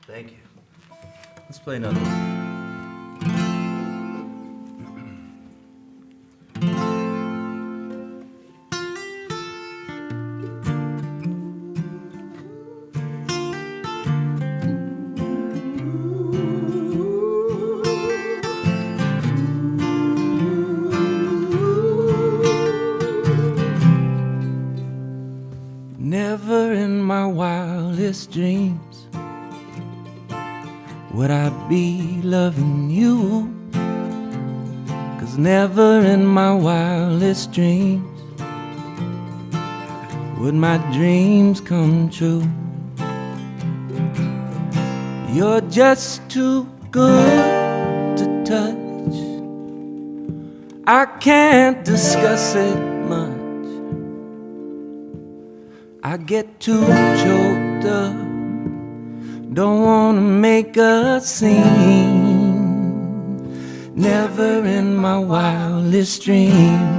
Thank you. Let's play another one. Never in my wildest dreams would I be loving you, 'cause never in my wildest dreams would my dreams come true. You're just too good to touch. I can't discuss it much. I get too choked up, don't wanna make a scene. Never in my wildest dreams.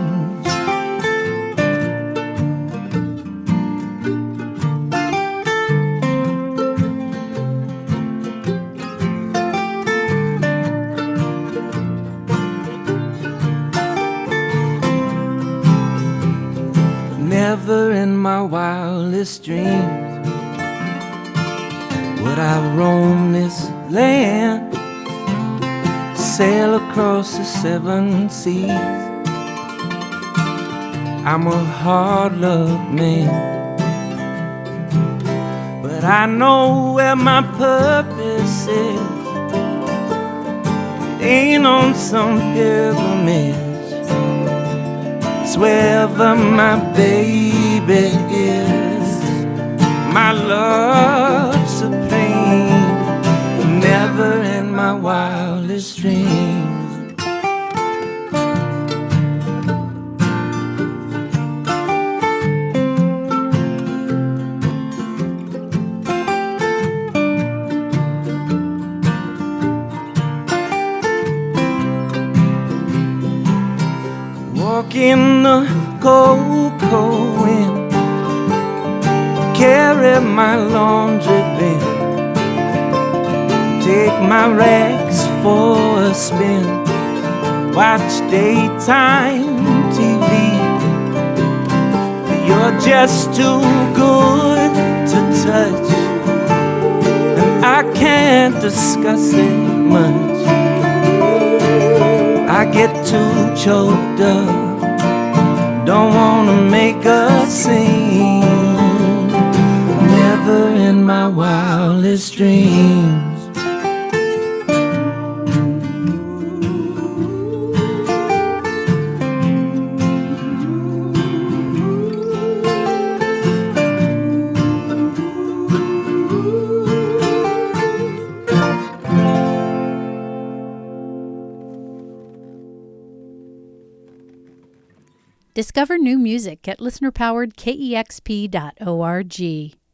Never in my wildest dreams would I roam this land, sail across the 7 seas. I'm a hard-luck man, but I know where my purpose is. It ain't on some pilgrimage. It's wherever my baby is, my love supreme. Never in my wildest dreams. Walk in the cold, cold wind, carry my laundry bin, take my rags for a spin, watch daytime TV. You're just too good to touch, and I can't discuss it much. I get too choked up, don't wanna make a scene. Never in my wildest dreams. Discover new music at listener-powered KEXP.org.